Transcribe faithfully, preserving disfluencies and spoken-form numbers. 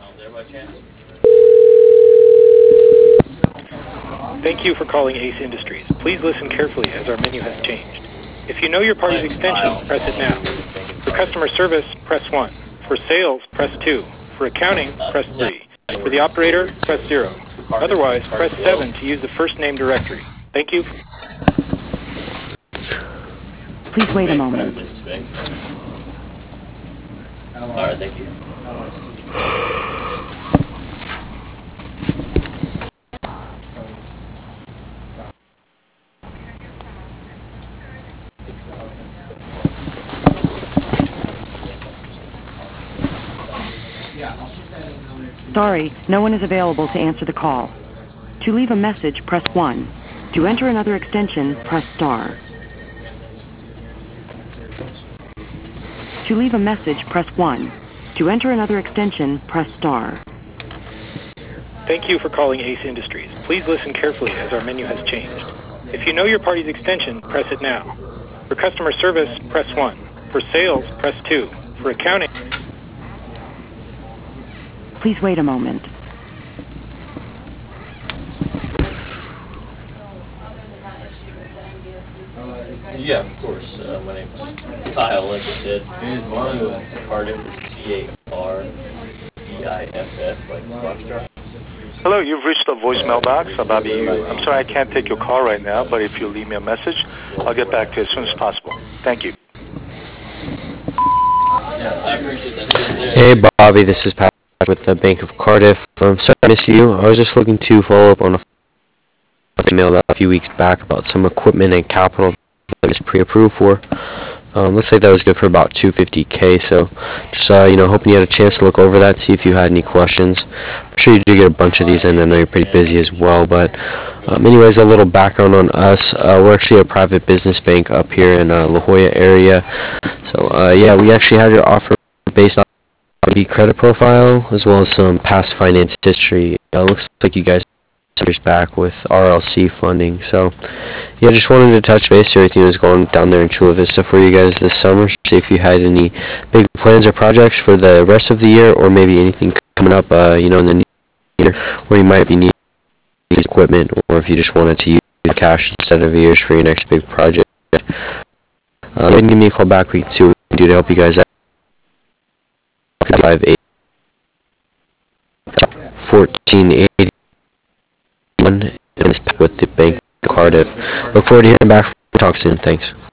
Thank you for calling Ace Industries. Please listen carefully as our menu has changed. If you know your party's extension, press it now. For customer service, press one. For sales, press two. For accounting, press three. For the operator, press zero. Otherwise, press seven to use the first name directory. Thank you. Please wait a moment. All right, thank you. Sorry, no one is available to answer the call. To leave a message, press one. To enter another extension, press star. To leave a message, press one. To enter another extension, press star. Thank you for calling Ace Industries. Please listen carefully as our menu has changed. If you know your party's extension, press it now. For customer service, press one. For sales, press two. For accounting... Please wait a moment. Yeah, of course. Uh, my name's Kyle, like I said. Cardiff is C A R D I F F, like Foxtrot. Hello, you've reached the voicemail box of Bobby Yu. I'm sorry I can't take your call right now, but if you leave me a message, I'll get back to you as soon as possible. Thank you. Hey Bobby, this is Pat with the Bank of Cardiff. I'm sorry to miss you. I was just looking to follow up on a email a few weeks back about some equipment and capital that was pre-approved for. Um, looks like that was good for about two hundred fifty K, so just uh, you know, hoping you had a chance to look over that, see if you had any questions. I'm sure you do get a bunch of these, and I know you're pretty busy as well, but um, anyways, a little background on us. Uh, we're actually a private business bank up here in uh, La Jolla area, so uh, yeah, we actually have your offer based on the credit profile as well as some past finance history. Uh, looks like you guys years back with R L C funding, so yeah, just wanted to touch base, see everything was going down there in Chula Vista for you guys this summer, see if you had any big plans or projects for the rest of the year, or maybe anything coming up uh, you know, in the new year where you might be needing equipment, or if you just wanted to use cash instead of years for your next big project. Uh, you can give me a call back. We can see what we can do to help you guys out. five eight fourteen eighty one with the Bank of Cardiff. Look forward to hearing back from you. Talk soon. Thanks.